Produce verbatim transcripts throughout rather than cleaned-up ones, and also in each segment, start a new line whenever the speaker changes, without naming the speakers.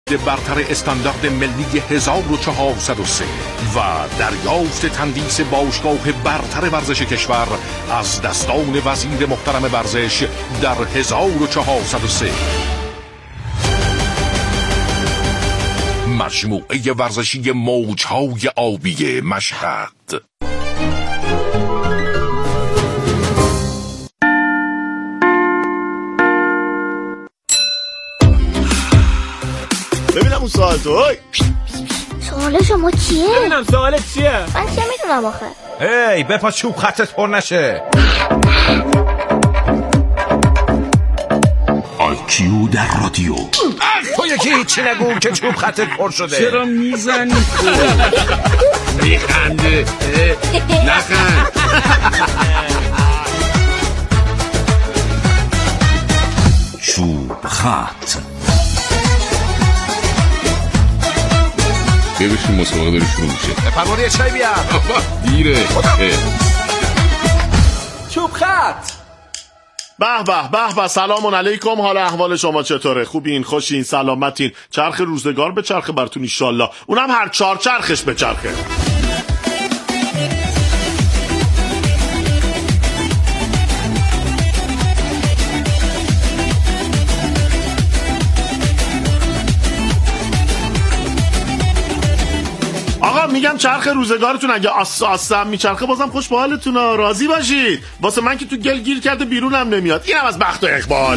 برتر استاندارد ملی هزار و چهارصد و سه و دریافت تندیس باشگاه برتر ورزش کشور از دستان وزیر محترم ورزش در هزار و چهارصد و سه. مجموعه ورزشی موجهای آبی مشهد.
ببینم اون سوال تو.
سوال شما چیه؟
ببینم سوالت چیه؟
من چه میدونم آخه؟
هی بپا چوب خطت پر نشه.
آی کیو در رادیو.
تو یکی هیچی نگو که چوب خطت پر شده.
چرا میزنی؟
میخنده نخند.
چوب خط.
ببینیم مسابقه داری شروع میشه.
فرمانی چای بیار.
دیره.
چوب خط.
به به به به. سلام علیکم. حال احوال شما چطوره؟ خوبین؟ خوشین؟ سلامتین؟ چرخ روزگار به چرخ براتون انشالله، اونم هر چهار چرخش به چرخه. آقا میگم چرخ روزگارتون اگه آس آسم میچرخه بازم خوش به حالتون، راضی باشید. واسه من که تو گل گیر کرده بیرونم نمیاد. اینم از بخت و اقبال.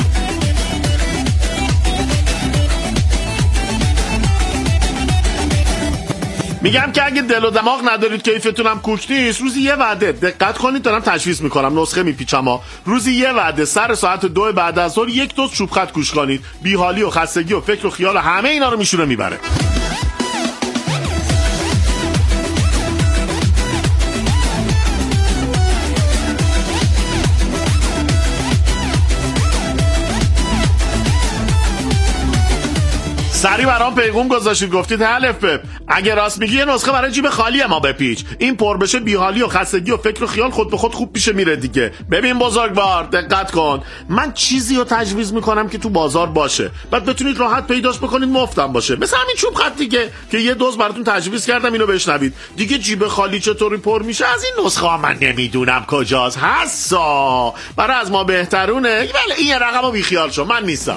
میگم که اگه دل و دماغ ندارید، کیفتونم کوک نیست، روزی یه وعده دقت کنید، دارم تشخیص میکنم، نسخه میپیچم ها. روزی یه وعده سر ساعت دو بعد از ظهر یک دوز چوب خط گوش کنید. بیحالی و خستگی و فکر و خیال همه اینا رو میشونه میبره. سری برام پیغام گذاشتید، گفتید الف ب اگه راست میگی یه نسخه برای جیب خالی ما بپیچ. این پر بشه بیحالی و خستگی و فکر و خیال خود به خود خوب پیش میره دیگه. ببین بزرگوار دقت کن، من چیزی رو تجویز میکنم که تو بازار باشه، بعد بتونید راحت پیداش بکنید، مفتم باشه، مثل همین چوب خط دیگه که یه دوز براتون تجویز کردم، اینو بشنوید دیگه. جیب خالی چطوری پر میشه از این نسخه ها من نمیدونم کجاست حسا، برای از ما بهترونه. ولی این رقمو بی خیال شو، من نیستم.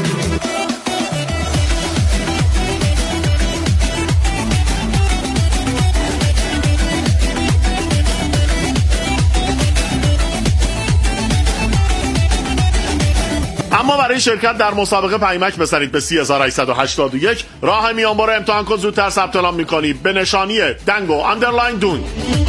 اما برای شرکت در مسابقه پیمک بزنید به سی هزار و هشتصد و هشتاد و یک. راه میانبر امتحان کن، زودتر ثبت نام می‌کنید به نشانی دنگو آندرلاین دون.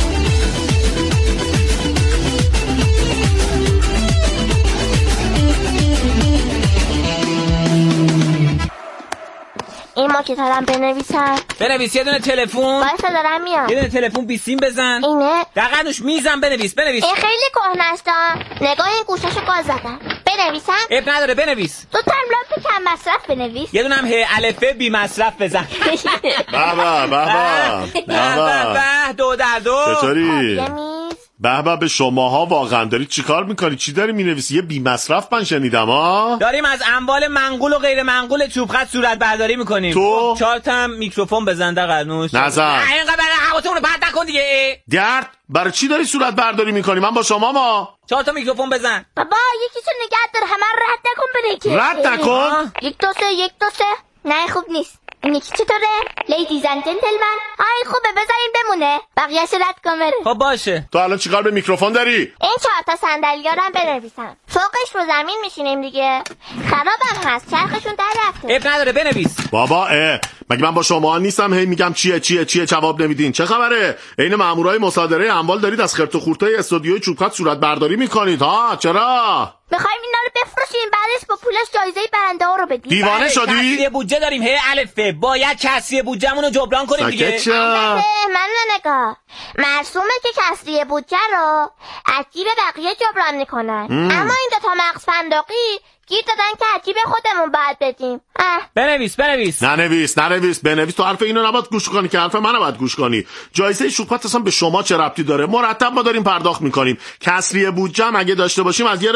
این ما که دارم بنویسم.
بنویس. یه دونه تلفن.
وایسا دارم میام.
یه دونه تلفن بیسیم بزن.
اینه
دقیقاًش میزن. بنویس بنویس.
این خیلی کهنه است. نگاه این گوشاشو گاز زدم. بنویسم.
اب نداره بنویس.
تو تملات کم مصرف بنویس.
یه دونه هم ه الف بی مصرف بزن.
بابا بابا
بابا به دو در دو.
چطوری؟
به
به به شماها واقعا دارید چیکار میکنید؟ چی داری مینویسی؟ یه بی مصرف من شنیدم ها.
داریم از اموال منقول و غیر منقول چوب خط صورت برداری میکنیم.
تو
چهار تا میکروفون بزن در قرنوش.
نزن.
اینقدر برای حواسمون رو پرت نکن دیگه.
درد برای چی داری صورت برداری میکنی؟ من با شما ما.
چهار تا میکروفون بزن.
بابا یکیشو نگه دار، همه رد نکن بره.
رد نکن.
یک دو سه یک دو سه. نه خوب نیست. این یکی چطوره؟ لیدیز اند جنتلمن. آی خوبه بذارین بمونه، بقیه‌اش رد کن بره.
خب باشه.
تو الان چیکار به میکروفون داری؟
این چهار تا صندلی‌ها رو هم بنویسم. فوقش رو زمین میشینیم دیگه. خرابم هست، چرخشون در رفته.
اب نداره بنویس.
بابا اه مگه من با شما نیستم هی میگم چیه چیه چیه جواب نمیدین؟ چه خبره؟ عین مامورای مصادره اموال دارید از خرت و خورتای استودیوی چوب خط صورت برداری میکنید ها؟ چرا؟
میخوایم اینا رو بفروشیم، بعدش با پولش جایزه برنده ها رو بدیم.
دیوانه شدی؟
کسری بودجه داریم هی الف ب. باید کسری بودجه‌مون رو جبران کنیم دیگه.
ساکت شو.
من نگاه مرسومه که کسری بودجه رو از جیب بقیه جبران میکنن، اما این دوتا مغز فندقی گیر دادن که از جیب خودمون باید بدیم. اه.
بنویس بنویس.
ننویس ننویس بنویس. تو حرف اینو نباید گوش کنی که حرف منو باید گوش کنی. جایزه شوکات اصلا به شما چه ربطی داره؟ مرتب ما داریم پرداخت میکنیم. کسری بودجه اگه داشته باشیم از یه راه چورش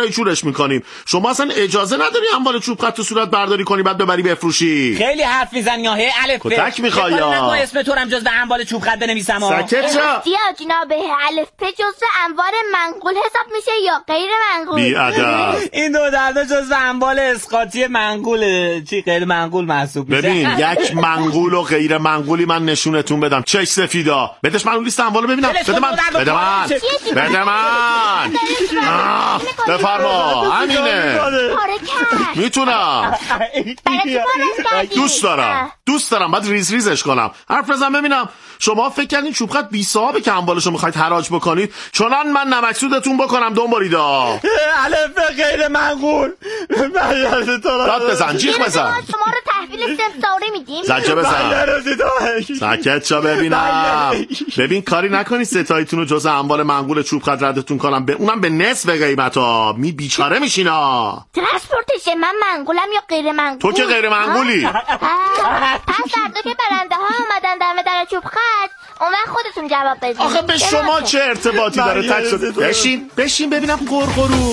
میکنیم. شما اصلا اجازه نداری اموال چوب خط تو صورت برداری کنی بعد ببری بفروشی.
خیلی حرف میزنی یا هی الف ب.
کتک میخوای یا
اسم تو هم جزو اموال چوب خط بنویسم ها.
ساکت شو.
یا جناب الف ب جزو اموال منقول حساب میشه یا غیر منقول؟
بی ادب.
این دو دردا جزو اموال اسقاطی منقوله، چی غیر منقول محسوب میشه.
ببین یک منقول و غیر منقولی من نشونتون بدم. چش سفیدا بدش من اون لیست اموالو ببینم. بده من بده من بده من بفرما. همینه میتونم. دوست دارم دوست دارم بعد ریز ریزش کنم. حرف بزن ببینم. شما فکر کردین چوب خط بی صاحبه که اموالشو میخواید حراج بکنید؟ چنان من نمکسودتون بکنم دنبالیدا.
الف غیر منقول.
داد بزن جیغ بزن.
شما رو تحویل سمساری میدیم.
زجه بزن. ساکت شو ببینم. ببین کاری نکنی ستاییتون رو جز اموال منقول چوب خط ردتون کنم، به اونم به نصف قیمتا. می بیچاره میشینا.
ترانسپورتشه من منقولم یا غیر منقول؟
تو که غیر منقولی.
پس فردا که برنده ها اومدن دم در چوب خط اون وقت خودتون جواب بدید.
آخه به شما چه ارتباطی داره؟ تک شده. بشین بشین ببینم قرقرو.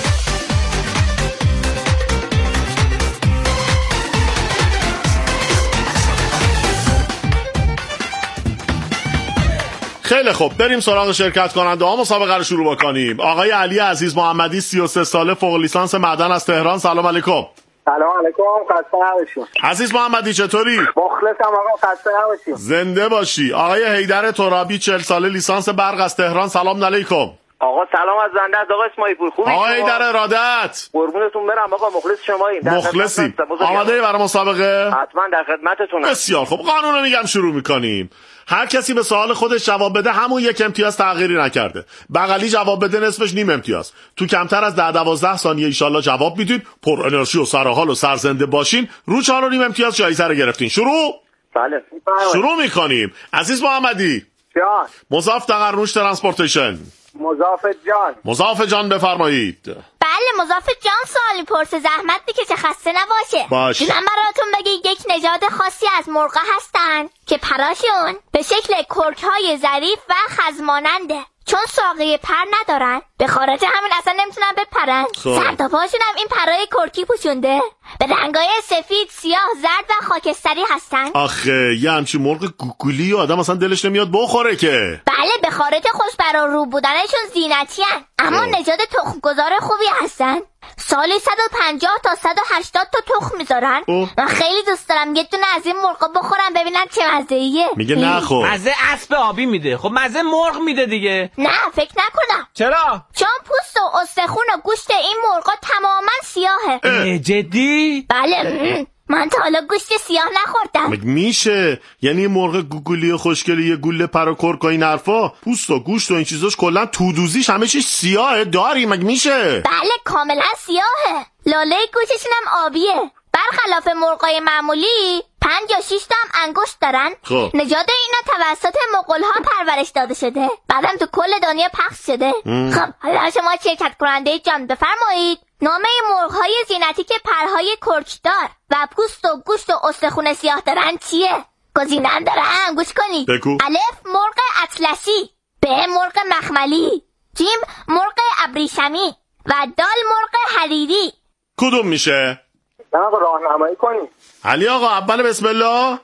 خیلی خوب بریم سراغ شرکت کننده ها. مسابقه رو شروع بکنیم. آقای علی عزیز محمدی سی و سه ساله فوق لیسانس معدن از تهران. سلام علیکم.
سلام علیکم. خسته نباشید.
عزیز محمدی چطوری؟
مخلصم آقا. خسته نباشید.
زنده باشی. آقای حیدر ترابی چهل ساله لیسانس برق از تهران. سلام علیکم.
آقا سلام از زنده از آقا اسماعیل پور. خوبی؟
آقای حیدر ارادت.
قربونتون برم آقا. مخلص شماییم.
مخلصی. آماده برای مسابقه؟
حتما در خدمتتونم.
بسیار خوب. قانون رو میگم شروع میکنیم. هر کسی به سوال خودش جواب بده همون یک امتیاز تغییری نکرده. بغلی جواب بده نصفش نیم امتیاز. تو کمتر از ده دوازده ثانیه ایشالله جواب میدید. پر انرژی و سرحال و سرزنده باشین. رو چهار و نیم امتیاز جایزه رو گرفتین. شروع؟
بله.
شروع میکنیم. عزیز محمدی.
جان.
مضاف تقرنوش ترانسپورتیشن.
مضاف جان.
مضاف جان بفرمایید.
بله مضاف جان سوالی پرسه زحمت بکشه خسته نباشه.
باش.
من براتون بگی یک نژاد خاصی از مرغا هستن که پراشون به شکل کرک‌های ظریف و خزماننده. چون ساقه پر ندارن به خارج همین اصلا نمیتونن بپرن. سر تا پاشون هم این پرای کرکی پوشونده. به رنگای سفید، سیاه، زرد و خاکستری هستن.
آخه یه همچین مرغ گوگولی آدم اصلا دلش نمیاد بخوره که.
بله به خارج خوش برا رو بودنشون زینتی هن. اما نژاد تخم‌گذار خوبی هستن. سالی صد و پنجاه تا صد و هشتاد تا تخم میذارن. من خیلی دوست دارم یه دونه از این مرغا بخورم ببینم چه مزه‌ایه.
میگه نخور.
مزه اسب آبی میده. خب مزه مرغ میده دیگه.
نه فکر نکنم.
چرا؟
چون پوست و استخون و گوشت این مرغا تماما سیاهه.
جدی؟
بله من تا حالا گوشت سیاه نخوردم.
مگه میشه؟ یعنی مرغ گوگولی خوشگلی یه گوله پر و کرک و این حرفا پوست و گوشت و این چیزاش کلا تودوزیش همه چیز سیاهه داری؟ مگه میشه؟
بله کاملا سیاهه. لاله گوششون هم آبیه. برخلاف مرغای معمولی پنج یا شش تا هم انگشت دارن.
خب.
نژاد اینا توسط مغول‌ها پرورش داده شده. بعدم تو کل دنیا پخش شده. خب حالا شما شرکت کننده جان بفرمایید نام این مرغ‌های زینتی که پرهای کرکدار و پوست و گوشت و استخون سیاه دارن چیه؟ گزینه‌ام دارم گوش کنید.
بگو.
الف مرغ اطلسی، ب مرغ مخملی، جیم مرغ ابریشمی و دال مرغ حریری.
کدوم میشه؟
من آقا راهنمایی کنی.
علی آقا اول بسم الله.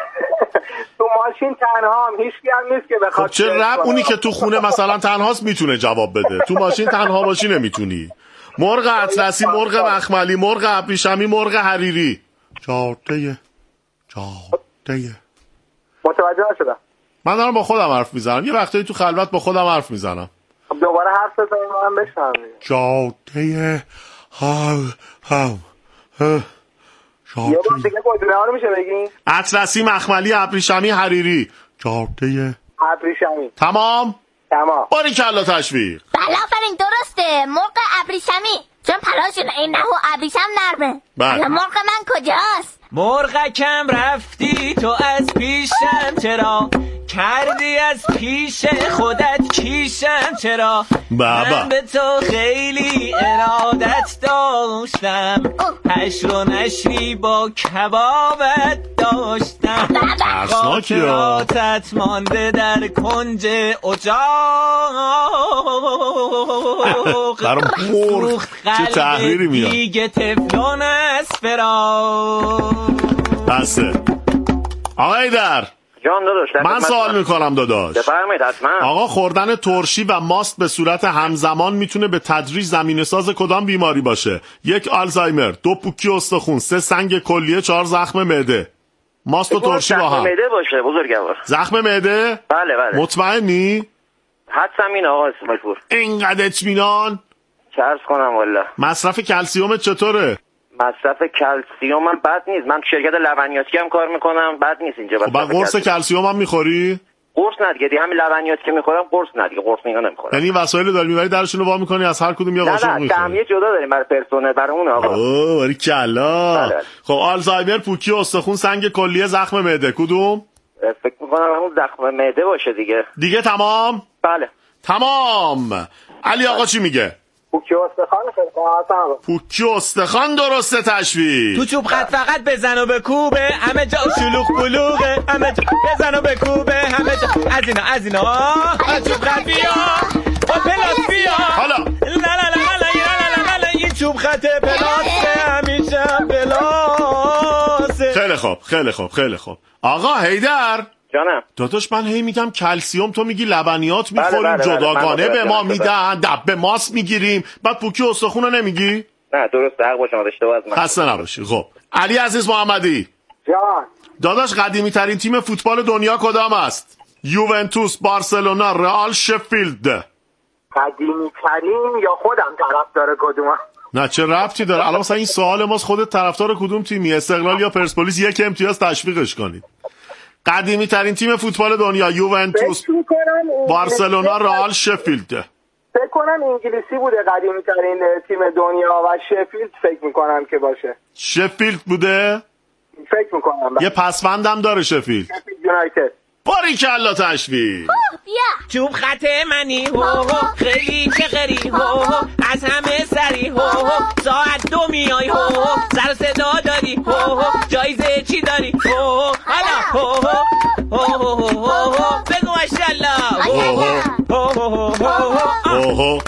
تو ماشین تنها هم هیچ کی هم نیست که بخواد.
خب چه رب اونی که تو خونه مثلا تنهاست میتونه جواب بده. تو ماشین تنها باشی نمیتونی. مرغ اطلسی، مرغ مخملی، مرغ ابریشمی، مرغ حریری. جاده جاده.
متوجه نشدم.
من دارم با خودم حرف میزنم. یه وقتایی تو خلوت با خودم حرف میزنم.
خب دوباره حرف بزنید من بشنوم.
جاده ها ها ها.
یه بار دیگه گزینه ها رو میشه بگین؟
اطلسی، مخملی، ابریشمی، حریری. جاده
ابریشمی.
تمام؟
تمام.
باریکلا تشویق.
بله آفرین درسته. مرغ ابریشمی چون پراشون این نه و ابریشم نرمه.
بله.
مرغ من کجاست؟
مرغکم رفتی تو از پیشم چرا کردی از پیش خودت کیشم چرا
بابا
من به تو خیلی ارادت داشتم حشر و نشری با کبابت داشتم
ترسناکی ها.
خاطراتت مانده در کنج اجاق
برام مرغ چه تحریری میاد.
دیگه تفلون از فراق.
بسه آقای در
جان داداش
من سوال میکنم داداش.
بفرمایید حتما.
آقا خوردن ترشی و ماست به صورت همزمان میتونه به تدریج زمینه ساز کدام بیماری باشه؟ یک آلزایمر، دو پوکی استخون، سه سنگ کلیه، چهار زخم معده. ماست و ترشی با هم.
زخم معده باشه بزرگوار.
زخم معده؟
بله بله.
مطمئنی؟
حدسم این آقا اسماعیل پور.
اینقدر اطمینان؟
چه عرض کنم والا.
مصرف کلسیومت چطوره؟
مصرف کلسیوم من بد نیست. من شرکت لبنیاتی هم کار میکنم، بد نیست اینجا.
خب بعد قرص کلسیوم هم میخوری؟
قرص نه دیگه، دیگه همین لبنیاتی که میخورم قرص نه دیگه، قرص میگم نمیخورم.
یعنی وسایل داری میبری درشون رو وا میکنی از هر کدوم یه قاشق میخوری؟
نه نه سهمیه جدا داریم برای پرسنل برای اون آقا.
اوه باری کلا.
بله.
خب آلزایمر، پوکی استخون، سنگ کلیه، زخم معده کدوم؟
فکر میکنم همون زخم معده باشه دیگه.
دیگه تمام؟
بله
تمام. علی آقا چی میگه؟
پوکی استخوان خیلی
پوکی استخوان درسته تشویق.
تو چوب خط فقط بزن و بکوبه، همه جا شلوغ بلوغه، همه جا بزن و بکوبه، همه جا از اینا از اینا از چوب خط بیا با پلاس بیا.
حالا
لا لا لا لا لا لا این چوب خط پلاسه، همیشه پلاسه.
خیلی خوب خیلی خوب خیلی خوب. آقا حیدر
جانم
داداش من هی میگم کلسیوم، تو میگی لبنیات میخوریم.
بله، بله، بله.
جداگانه
من
به ما
بله.
میدن، دبه ماست میگیریم، بعد پوکی استخون رو نمیگی؟
نه درست حق باشه، من اشتباه از من.
خسته نباشی. خب علی عزیز محمدی
جان
داداش قدیمی ترین تیم فوتبال دنیا کدام است؟ یوونتوس، بارسلونا، رئال، شفیلد.
قدیمی ترین یا خودم طرفدار کدومم؟
نه چه ربطی داره؟ الان مثلا این سوال ماست، خودت طرفدار کدوم تیمی؟ استقلال یا پرسپولیس؟ یک امتیاز تشویقش کنید. قدیمی ترین تیم فوتبال دنیا یوونتوس، بارسلونا، رئال، شفیلد.
فکر کنم انگلیسی بوده قدیمی ترین تیم دنیا و شفیلد فکر میکنم که باشه.
شفیلد بوده؟
فکر میکنم
یه پسوندم داره شفیلد.
شفیلد یونایتد.
باریکلا تشویق.
چوب خط منی هو هو، خیلی چه غری هو هو، از همه سری هو هو، ساعت دو میای هو هو، سر صدا داری هو هو، جایزه چی داری هو هو، حالا هو هو هو هو هو هو، بگو ماشاءالله هو هو هو هو هو
اوه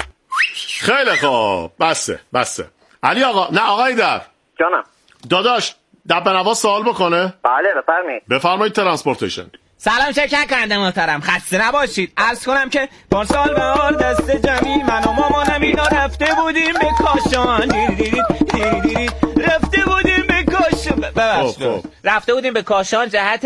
خیلی خوب. بسه بسه. علی آقا نه آقای در
جانم
داداش دبه نواز سوال بکنه.
بله بفرمایید.
بفرمایید ترانسپورتیشن.
سلام شرکت کننده محترم، خسته نباشید. عرض کنم که پارسال بهار دست جمعی من و مامانم اینا رفته بودیم به کاشان، دیری دیری دیری دیری رفته بودیم به کاشان، ببخشید رفته بودیم به کاشان جهت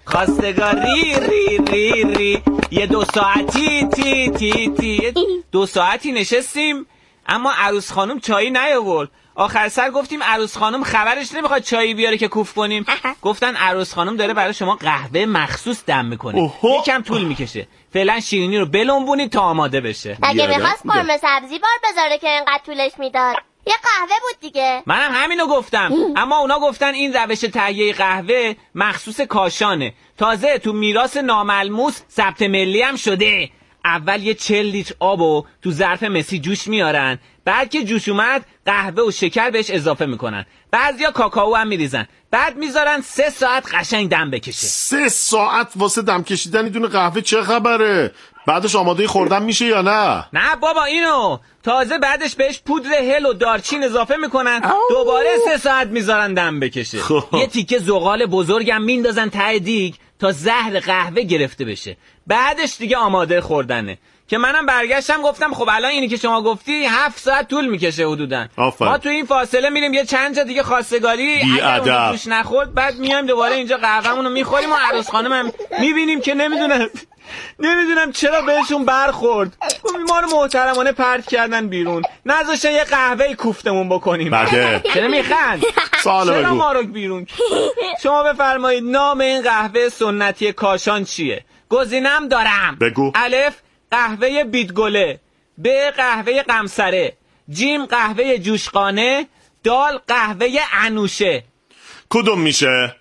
خواستگاری ری ری ری. یه دو ساعتی تی تی تی دو ساعتی نشستیم اما عروس خانم چایی نیاورد. آخر سر گفتیم عروس خانم خبرش نمیخواد چایی بیاره که کوف کنیم. گفتن عروس خانم داره برای شما قهوه مخصوص دم میکنه، یکم طول میکشه، فعلا شیرینی رو بلنبونید تا آماده بشه.
اگه میخواست قرمه سبزی بار بذاره که اینقدر طولش میداد، یه قهوه بود دیگه.
منم همینو گفتم اما اونا گفتن این روش تهیه قهوه مخصوص کاشانه، تازه تو میراث ناملموس ثبت ملی هم شده. اول یه چل لیتر آبو تو ظرف مسی جوش میارن، بعد که جوش اومد قهوه و شکر بهش اضافه میکنن، بعضیا کاکائو هم میریزن، بعد میذارن سه ساعت قشنگ دم بکشه.
سه ساعت واسه دم کشیدن دونه قهوه چه خبره؟ بعدش آماده خوردن میشه یا نه؟
نه بابا اینو تازه بعدش بهش پودر هل و دارچین اضافه میکنن، دوباره سه ساعت میذارن دم بکشه. یه تیکه زغال بزرگم میندازن ته دیگ تا زهر قهوه گرفته بشه، بعدش دیگه آماده خوردنه. که منم برگشتم گفتم خب الان اینی که شما گفتی هفت ساعت طول میکشه حدوداً. ما تو این فاصله میریم یه چند جا دیگه خواستگاری، اگه اون توش نخورد بعد میایم دوباره اینجا قهوه‌مون رو میخوریم و عروس خانمم میبینیم که نمیدونم نمیدونم چرا بهشون برخورد، ما رو محترمانه پرت کردن بیرون، نذاشتن یه قهوه کوفتمون بکنیم.
بده
چرا میخند؟ چرا ما رو بیرون؟ شما بفرمایید نام این قهوه سنتی کاشان چیه؟ گزینم دارم.
بگو.
الف قهوه بیتگله، ب قهوه قمصره، جیم قهوه جوشقانه، دال قهوه انوشه.
کدوم میشه؟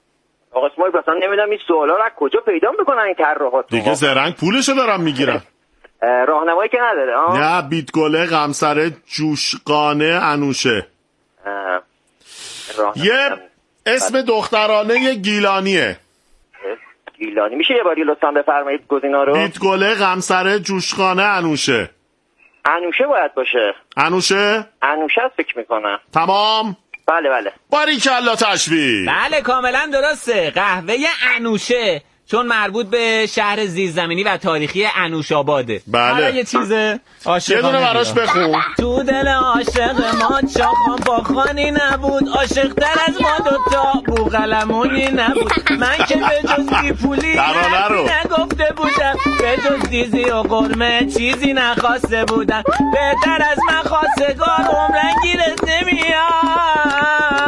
آقا اسماعیل مثلا نمیدونم این سوالا رو از کجا پیدا میکنن این طراحات؟
دیگه زرنگ پولشو دارم میگیرن.
راهنمایی که نداره. آه؟
نه بیتگله، قمصره، جوشقانه، انوشه.
اه.
یه اسم دخترانه گیلانیه.
گیلانی. میشه یه باری لطفا بفرمایید گزینا رو؟
بیتگله، غمسره، جوشخانه، انوشه.
انوشه باید باشه.
انوشه؟
انوشه است فکر میکنم.
تمام؟
بله بله.
باریکلا تشویق.
بله کاملا درسته، قهوه انوشه، چون مربوط به شهر زیرزمینی و تاریخی انوشاباده.
بله.
حالا یه چیز عاشقانه
یه دونه براش بخون.
تو دل عاشق ما چاخان باخانی نبود، عاشق تر از ما دوتا بوغلمونی نبود. من که به جز بیپولی نگفته بودم، به جز دیزی و قرمه چیزی نخواسته بودم. بهتر از من خواستگار عمرن گیرت نمیاد.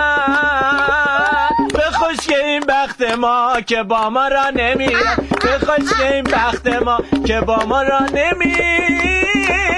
بخوش که این بخت ما که با ما را نمیاد، بخوش که این بخت ما که با ما را نمیاد.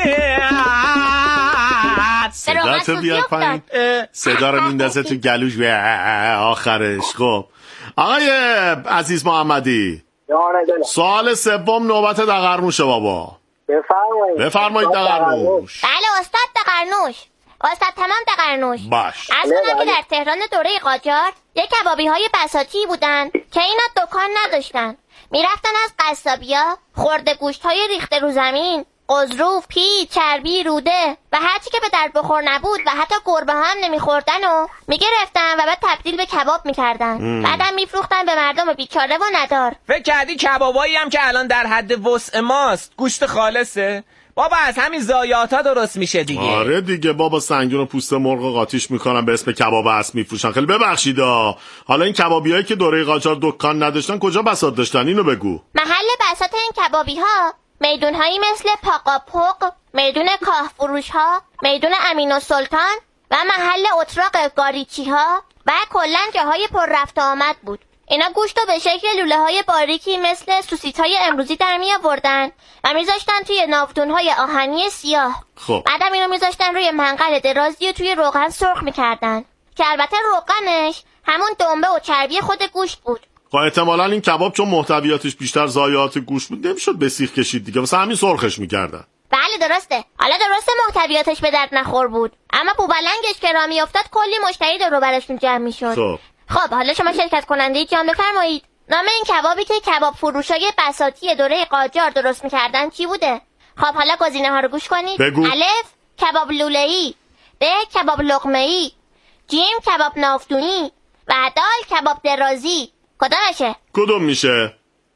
صدا تو بیار پایین، صدا رو میندازه تو گلوش آخرش. خب آقای عزیز محمدی، سوال سوم نوبت دقرنوشه بابا.
بفرمایید
بفرمایید دقرنوش.
بله استاد دقرنوش، استاد تمام دقرنوش.
باش.
از کنم که در تهران دوره قاجار یک کبابی های بساطی بودن که اینا دکان نداشتن، میرفتن از قصابیا خورده گوشت های ریخته رو زمین، قزروف، پیچ، چربی، روده و هرچی که به درد بخور نبود و حتی گربه هم نمیخوردن و میگرفتن و بعد تبدیل به کباب میکردن. بعدم میفروختن به مردم بیچاره و ندار.
فکر کردی کبابایی هم که الان در حد وسع ماست گوشت خالصه؟ بابا از همین ضایعاتا درست میشه دیگه.
آره دیگه بابا، سنگون و پوست مرغ قاطیش میکنن به اسم کباب اسب میفروشن. خیلی ببخشید حالا این کبابیایی که دوره قاجار دکان نداشتن کجا بساط داشتن؟ اینو بگو.
محل بساط این کبابی ها میدون هایی مثل پاقاپوق، میدون کاه فروش ها، میدون امین و سلطان و محل اتراق گاریچی ها و کلا جاهای پر رفت آمد بود. اینا گوشتو به شکل لوله های باریکی مثل سوسیت های امروزی در می آوردن و میذاشتن توی ناودون های آهنی سیاه.
خب
بعدم اینو میذاشتن روی منقل درازی و توی روغن سرخ میکردن که البته روغنش همون دنبه و چربی خود گوشت بود.
خب احتمالاً این کباب چون محتویاتش بیشتر ضایعات گوشت بود نمیشد به سیخ کشید دیگه، واسه همین سرخش میکردن.
بله درسته. حالا درسته محتویاتش به درد نخور بود، اما بوبلنگش که را میافتاد کلی مشتری دور و برشون جمع میشد.
خب
خب حالا شما شرکت کننده جان بفرمایید، نام این کبابی که کباب فروشای بساطی دوره قاجار درست میکردن چی بوده؟ خب حالا گزینه ها رو گوش کنید.
بگو.
الف کباب لوله‌ای، ب کباب لقمه‌ای، جیم کباب نافتونی و دال کباب درازی. کدامشه؟
کدوم میشه؟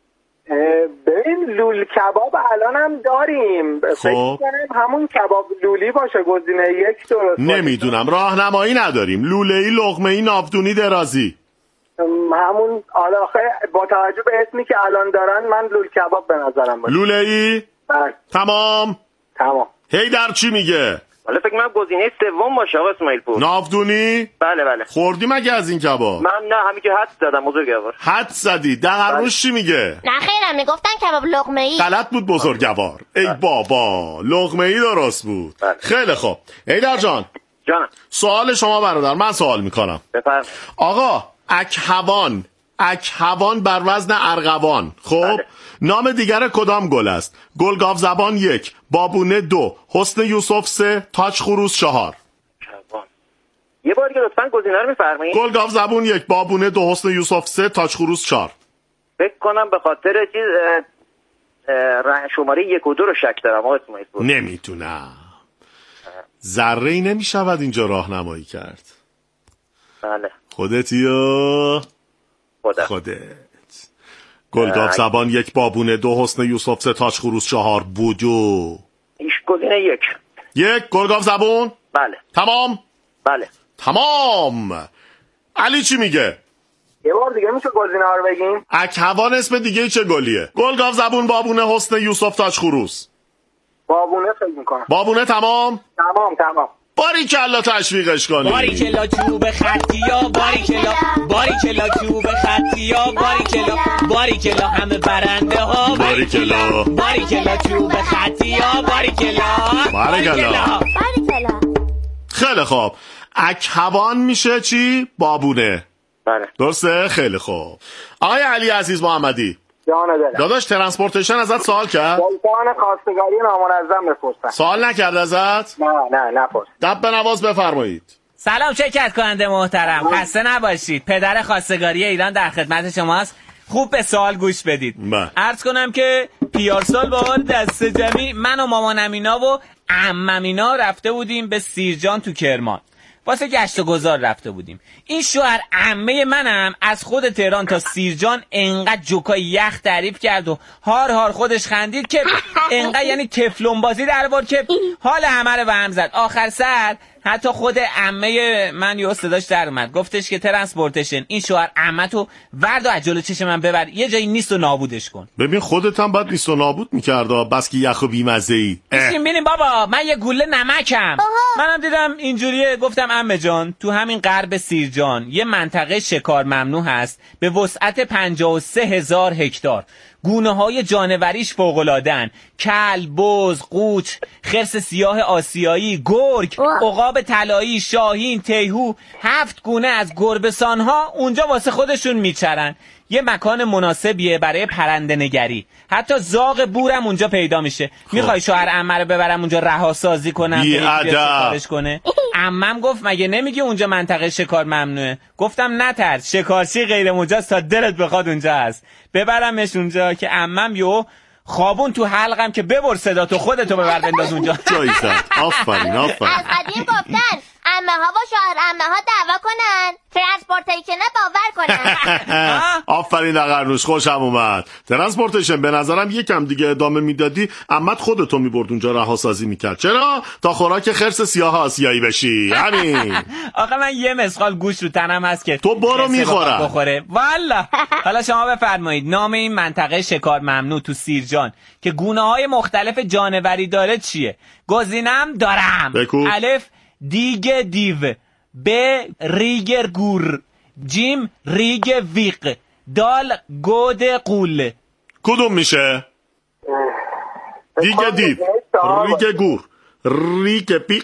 ببین لول کباب الان هم داریم.
خب
فکر کنم همون کباب لولی باشه گزینه یک درست.
نمیدونم، راهنمایی نداریم. لوله‌ای، لقمه‌ای، ناودونی، درازی.
همون آلاخه با توجه به اسمی که الان دارن من لول کباب به نظرم باشه.
لوله‌ای؟
بله.
تمام.
تمام.
هیدر چی میگه؟
حالا فکر کنم گزینه سوم باشه آقا اسماعیل پور.
ناودونی؟
بله بله.
خوردی مگه از این کباب؟
من نه، همین که حد زدم بزرگوار.
حد زدی. دقرنوش چی میگه؟
نه خیرم میگفتن کباب لقمه‌ای.
غلط بود بزرگوار. ای بابا، لقمه‌ای درست بود.
بله.
خیلی خوب. هیدر جان
جانم.
سوال شما برادر، من سوال میکنم.
بفرمایید.
آقا اکهوان، اکهوان بر وزن ارغوان، خب
بله.
نام دیگر کدام گل است؟ گل گاو زبان یک، بابونه دو، حسن یوسف سه، تاج خروس چهار.
کبان. یه بار دیگه لطفاً گزینه رو میفرمایید.
گل گاو زبان یک، بابونه دو، حسن یوسف سه، تاج خروس چهار.
فکر کنم به خاطر چیز اه، اه، رنگ شماره یک و دو رو شک دارم آقا اسماعیل پور.
نمیتونم، ذره‌ای نمیشود اینجا راهنمایی کرد.
بله.
خودتی یا
خودم.
خودت. گلگاف زبان یک، بابونه دو، حسن یوسف سه، تاج خروس چهار. بودو
ایش گزینه یک.
یک گلگاف زبون.
بله.
تمام.
بله.
تمام. علی چی میگه؟
یه بار دیگه میشه گزینه ها رو بگیم؟
اکهوان اسم دیگه چه گلیه؟ گلگاف زبون، بابونه، حسن یوسف، تاج خروس.
بابونه فکر میکنم.
بابونه تمام.
تمام تمام.
باریکلا تشویقش کنی.
باریکلا چوب خطیا، باریکلا باریکلا چوب خطیا، باریکلا باریکلا همه برنده ها،
باریکلا
باریکلا چوب خطیا، باریکلا
باریکلا.
باریکلا.
خیلی خوب. اکهوان میشه چی؟ بابونه.
بله.
درسته؟ خیلی خوب. آقای علی عزیز محمدی،
جان دلم.
داداش ترانسپورتیشن ازت سوال کرد؟
سلطان خواستگاری نامنظم بپرسن.
سوال نکرد ازت؟
نه نه نپرس.
دب به نواز بفرمایید.
سلام شرکت کننده محترم، خسته نباشید. پدر خواستگاری ایران در خدمت شماست. خوب به سوال گوش بدید.
بله.
عرض کنم که پیارسال با آن دست جمعی من و مامانم اینا و عمم اینا رفته بودیم به سیرجان تو کرمان. واسه گشت و گذار رفته بودیم. این شوهر عمه منم از خود تهران تا سیرجان انقدر جوکای یخ تعریف کرد و هار هار خودش خندید که انقدر یعنی تفلون بازی در آورد که حال همه رو به هم زد. آخر سر حتی خود عمه من یه صداش در اومد، گفتش که ترانسپورتیشن این شوهر عمتو ورد و از جلو چشم من ببر، یه جایی نیست و نابودش کن.
ببین خودت هم باید نیست و نابود می‌کرد، بس که یخ و بی‌مزه‌ای.
بشین ببینیم بابا، من یه گوله نمکم. منم دیدم اینجوریه، گفتم عمه جان تو همین غرب سیرجان یه منطقه شکار ممنوع هست به وسعت پنجاه و سه هزار هکتار. گونه های جانوریش فوق‌العاده‌ان: کلب، بز، قوچ، خرس سیاه آسیایی، گرگ، عقاب طلایی، شاهین، تیهو. هفت گونه از گربه‌سان‌ها اونجا واسه خودشون میچرن. یه مکان مناسبیه برای پرنده نگری. حتی زاغ بورم اونجا پیدا میشه. میخوای شوهر عمه رو ببرم اونجا رهاسازی کنم
بی
شکارش کنه؟ عمم گفت مگه نمیگه اونجا منطقه شکار ممنوعه؟ گفتم نترس، شکارچی غیر مجاز تا دلت بخواد اونجا هست. ببرمش اونجا که عمم یو خوابون تو حلقم که ببر صدا تو خودتو ببر بنداز اونجا.
جایی زد. آفرین آفرین.
از قدیم گفتن عمه ها و شوهر عمه ها دعوا کنن، ترانسپورتیشن باور کنن.
آفرین دقرنوش، خوشم اومد. ترانسپورتیشن به نظرم یکم دیگه ادامه میدادی عمت خودتو میبرد اونجا رهاسازی میکرد. چرا؟ تا خوراک خرس سیاه آسیایی بشی. همین.
آخه من یه مسخال گوش رو تنم هست که
تو برو میخورم
بخوره. والا. حالا شما بفرمایید نام این منطقه شکار ممنوع تو سیرجان که گونه های مختلف جانوری داره چیه؟ گزینم دارم.
بکو.
الف دیگ دیو، ب ریگ گور، جیم ریگ ویق، دال گود قول.
کدوم میشه؟ دیگ دیو، ریگ گور، ریگ پیق،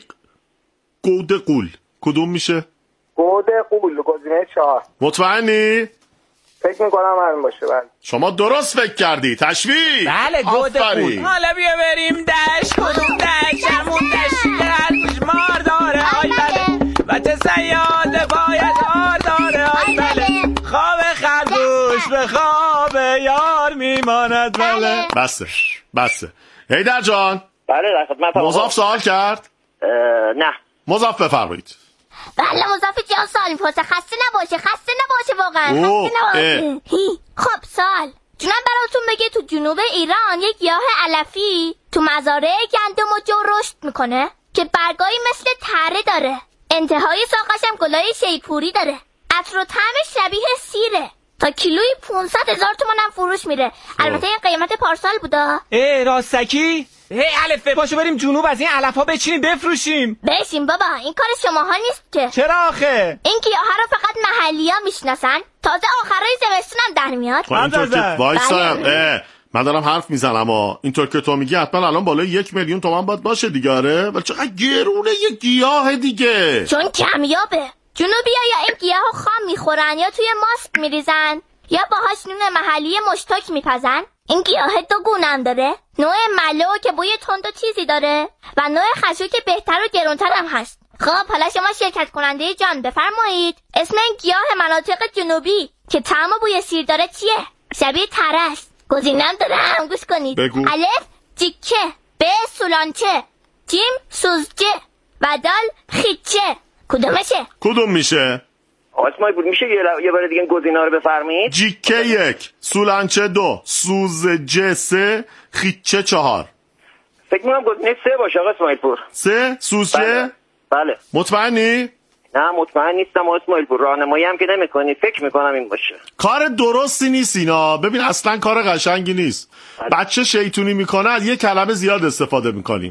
گود قول. کدوم میشه؟
گود قول. گزینه چهار.
مطمئنی؟
فکر میکنم همین باشه. بله
شما درست فکر کردی. تشویق.
بله گود قول. حالا بیا بریم دشت. کدوم دشت؟ همون دشتی که هر گوش مار داره. آی بله. و چه سیاده باید آر داره. آی بله. خواب خرگوش به خواب یار میماند. بله.
بسه بسه. حیدر جان.
بله در خدمتم.
مضاف سوال کرد؟
نه.
مضاف بفرمایید.
بله مضاف جان سوال میپرسه. خسته نباشه، خسته نباشه واقعا.
اوه،
خسته نباشه. هی. خب سوال جونم براتون بگه تو جنوب ایران یک گیاه علفی تو مزارع گندم و جو رشد میکنه که برگایی مثل تره داره. انتهای ساقش هم گلای شیپوری داره. عطر و طعمش شبیه سیره. تا کیلوی پونصد هزار تومان هم فروش میره. البته این قیمت پارسال بودا.
ای راستکی؟ هی الفه پاشو بریم جنوب از این علفا بچینیم بفروشیم.
بشین بابا، این کار شماها نیست که.
چرا آخه؟
این گیاها رو فقط محلی ها میشناسن. تازه آخرای زمستون هم در میاد.
خب اینطور که وایسایم. من دارم حرف میزنم اما اینطور که تو میگی حتما الان بالای یک میلیون تومان باید باشه دیگه. آره ولی چقدر گرونه یه گیاه دیگه.
چون کمیابه. جنوبیا یا این گیاهو خام میخورن یا توی ماست میریزن یا باهاش نون محلی مشتاک میپزن. این گیاه دو گونم داره. نوع ملو که بوی تند و تیزی داره و نوع خشو که بهتر و گرونتر هم هست. خب حالا شما شرکت کننده جان بفرمایید اسم این گیاه مناطق جنوبی که طعم و بوی سیر داره چیه؟ شبیه تره است. گزینم دارم گوش کنید.
بگو.
الف جیکه، ب سولانچه، جیم سوزجه و دال خیچه. کدومشه؟
کدوم میشه؟
آسمای بود میشه یه, یه بار دیگه گزینه‌ها رو بفرمایید.
جیکه یک، سولانچه دو، سوزجه سه، خیچه چهار.
فکر می‌کنم گزینه سه باشه آقا اسماعیل پور.
سه؟ سوزجه؟
بله. بله.
مطمئنی؟
نه مطمئن نیستم اسماعیل پور. راهنمایی هم که نمی‌کنی. فکر می‌کنم این باشه.
کار درستی نیست اینا. ببین اصلا کار قشنگی نیست. بله. بچه شیطونی میکنه از یه کلمه زیاد استفاده میکنیم.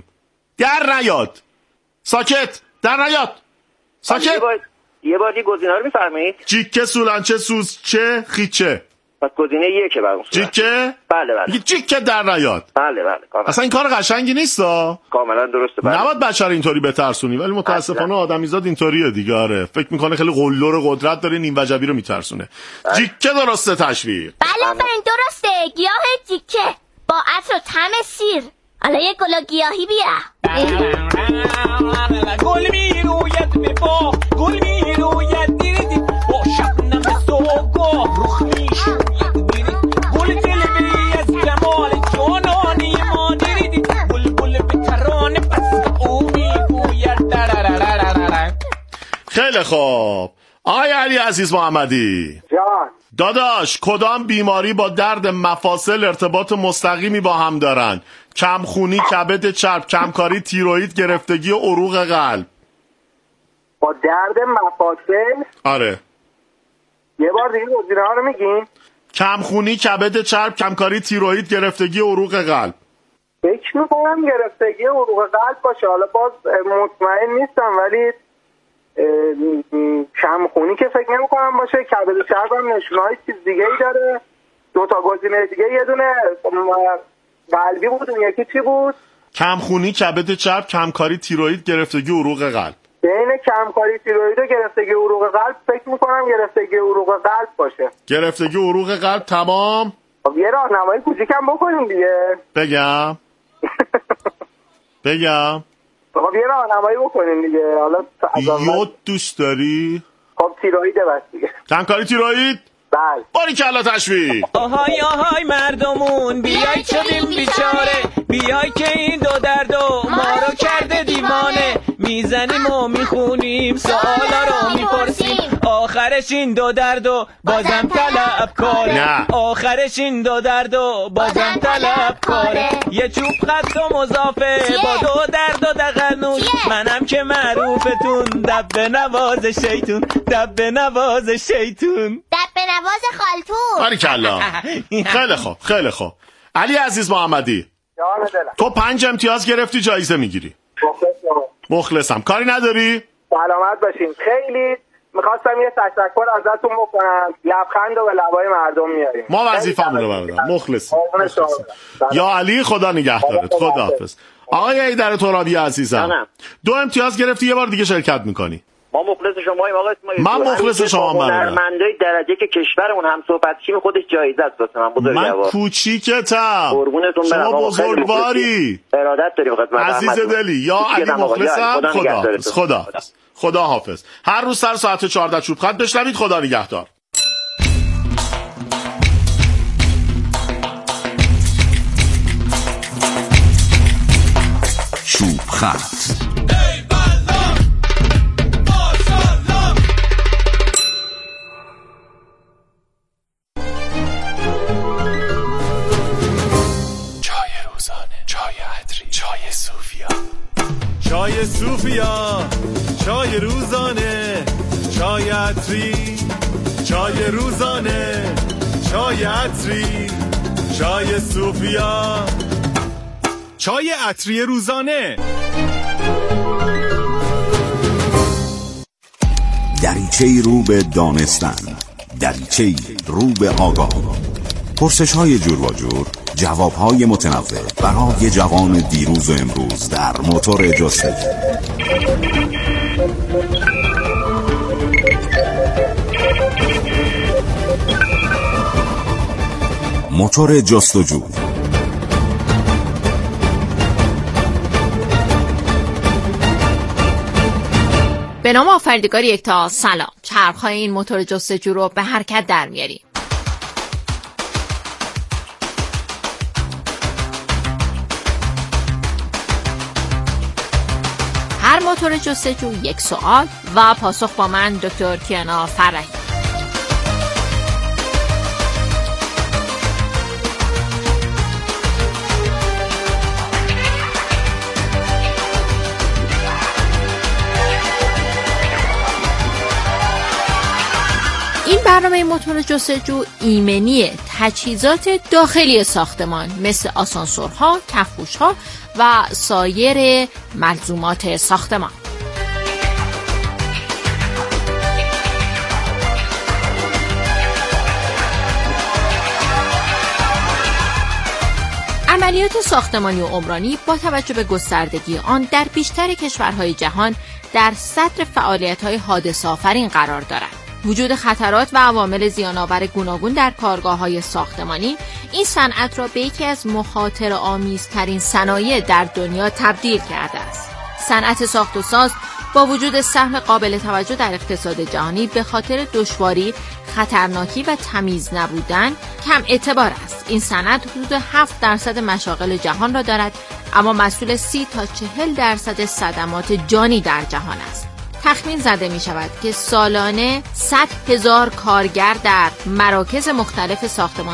در نیاد. ساکت. در نیاد. ساکت.
یه بار یه بار دیگه گزینه‌ها رو می‌فرمایید.
جیکه، سولانچه، سوزچه، خیچه.
پس گزینه یکه برام.
جیکه؟
بله بله.
یه جیکه در نیاد.
بله بله. کاملا.
اصلا این کار قشنگی نیستا.
کاملا درسته. بله.
نباید بچه رو اینطوری بترسونی ولی متاسفانه آدمیزاد اینطوریه دیگه. آره فکر میکنه خیلی قلدر و قدرت داره، نیم وجبی رو میترسونه. جیکه درسته تشویق.
بله آفرین درسته. گیاه جیکه با عطر و طعم سیر. حالا یه گل گیاهی بیا.
گل میروید به با، گل میروید دیدی با شبنم صبحگاه رخ میشوید دیدی
خیلی خوب. آقای علی عزیز محمدی
جان
داداش، کدام بیماری با درد مفاصل ارتباط مستقیمی با هم دارن؟ کمخونی، کبد چرب، کمکاری تیروئید، گرفتگی عروق قلب.
با درد مفاصل؟
آره.
یه بار دیگه گزینه‌ها رو میگین؟
کمخونی، کبد چرب، کمکاری تیروئید، گرفتگی عروق قلب.
فکر میکنم گرفتگی عروق قلب باشه. حالا باز مطمئن نیستم، ولی کمخونی که فکر نمیکنم باشه. کبد چرب هم نشونهای چیز دیگه ای داره. دو تا گزینه دیگه، یه دونه قلبی بود، اون یکی چی بود؟
کمخونی، کبد چرب، کمکاری تیروئید، گرفتگی عروق قلب.
بین کمکاری تیروئید و گرفتگی عروق قلب فکر میکنم گرفتگی عروق قلب باشه.
گرفتگی عروق قلب. تمام.
خب یه راهنمایی کوچیکم بکنیم دیگه.
بگم بگم
خب یه راهنمایی بکنیم دیگه. حالا
یود دوست داری؟
خب تیروئید بس دیگه.
کمکاری تیروئید؟
بله.
باریکلا، تشویق.
آهای آهای مردمون بیای شدیم بیچاره، بیای که این دو دردو ما رو کرده دیوانه. میزنیم و میخونیم سوالا رو میپرسیم، آخرش این دو دردو بازم طلب کاره. آخرش این دو دردو بازم طلب کاره. یه چوب خط و مضافه با دو درد و دقنون، منم که معروفتون دب به نواز شیطون، دب به نواز شیطون،
دب به نواز خالتون.
باریکلا. خیلی خوب خیلی خوب. علی عزیز محمدی
جان دلم،
تو پنج امتیاز گرفتی، جایزه میگیری. مخلصم. کاری نداری؟
سلامت باشین. خیلی میخواستم یه تشکر ازتون بکنم. لبخند و به لبای مردم میاریم.
ما وظیفه‌مون رو بردارم. مخلصیم. یا علی، خدا نگهدارت. خداحافظ. آقای ایدر ترابی عزیزم، دو امتیاز گرفتی، یه بار دیگه شرکت میکنی.
ما مخلص شماییم آقا اسماعیل.
من مخلص شما ام.
هنرمندای درجه که کشورمون هم صحبت چیم خودش جایزه است واسه من. بزرگوار.
من کوچیکتم.
قربونتون برم.
شما بزرگواری.
ارادت داریم خدمت
عزیز دلی. یا علی مخلصم. خدا خدا خدا حافظ. هر روز سر ساعت چهارده چوب خط بشنوید. خدا نگهدار.
چوب خط.
چای صوفیا، چای روزانه، چای عطری، چای روزانه، چای عطری، چای صوفیا، چای عطری روزانه.
دریچه‌ای رو به دانستن، دریچه‌ای رو به آگاه. پرسش‌های جور و جور، جواب‌های متنوع برای جوان دیروز و امروز در موتور جستجو. موتور جستجو.
به نام آفریدگار یکتا، سلام. چرخ‌های این موتور جستجو رو به حرکت در میاریم. هر موتور جستجو یک سوال و پاسخ با من دکتر کیانا فرحی. این برنامه موتور جستجو ایمنی تجهیزات داخلی ساختمان مثل آسانسورها، کفپوش‌ها و سایر ملزومات ساختمان. عملیات ساختمانی و عمرانی با توجه به گستردگی آن در بیشتر کشورهای جهان در صدر فعالیت‌های حادثه‌آفرین قرار دارد. وجود خطرات و عوامل زیان‌آور گوناگون در کارگاه‌های ساختمانی این صنعت را به یکی از مخاطره‌آمیزترین صنایع در دنیا تبدیل کرده است. صنعت ساخت و ساز با وجود سهم قابل توجه در اقتصاد جهانی به خاطر دشواری، خطرناکی و تمیز نبودن کم اعتبار است. این صنعت حدود هفت درصد مشاغل جهان را دارد، اما مسئول سی تا چهل درصد صدمات جانی در جهان است. تخمین زده می شود که سالانه صد هزار کارگر در مراکز مختلف ساختمان